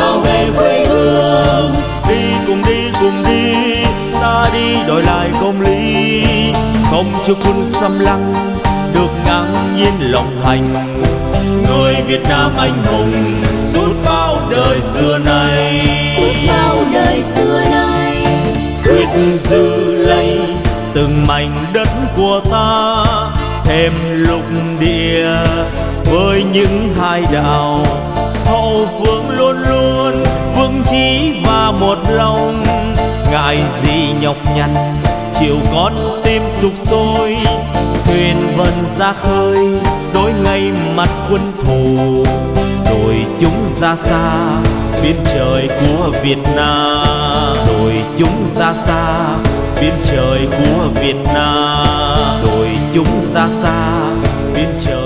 bảo vệ quê hương. Đi cùng đi, ta đi đòi lại công lý, không cho quân xâm lăng được ngang nhiên lộng hành. Người Việt Nam anh hùng suốt bao đời xưa nay, Suốt bao đời xưa nay, quyết giữ lấy từng mảnh đất của ta, thêm lục địa với những hai đạo. Hậu phương luôn luôn vững chí và một lòng, ngại gì nhọc nhằn chiều con tim sục sôi. Thuyền vần ra khơi đối ngay mặt quân thù, đội chúng ra xa biên trời của Việt Nam. Đội chúng ra xa biên trời của Việt Nam. Đội chúng ra xa biên trời